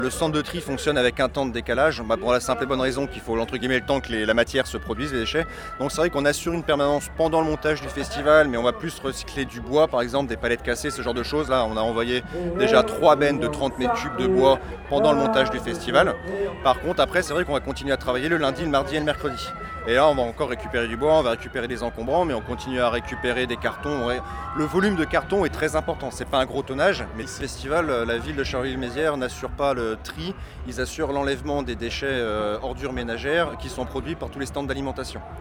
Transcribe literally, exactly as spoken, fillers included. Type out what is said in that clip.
Le centre de tri fonctionne avec un temps de décalage, bah pour la simple et bonne raison qu'il faut entre guillemets le temps que les, la matière se produise, les déchets. Donc c'est vrai qu'on assure une permanence pendant le montage du festival, mais on va plus recycler du bois, par exemple des palettes cassées, ce genre de choses. Là, on a envoyé déjà trois bennes de trente mètres cubes de bois pendant le montage du festival. Par contre, après, c'est vrai qu'on va continuer à travailler le lundi, le mardi et le mercredi. Et là, on va encore récupérer du bois, on va récupérer des encombrants, mais on continue à récupérer des cartons. Le volume de carton est très important, c'est pas un gros tonnage, mais ce festival, la ville de Charleville-Mézières n'assure pas le tri, ils assurent l'enlèvement des déchets euh, ordures ménagères qui sont produits par tous les stands d'alimentation.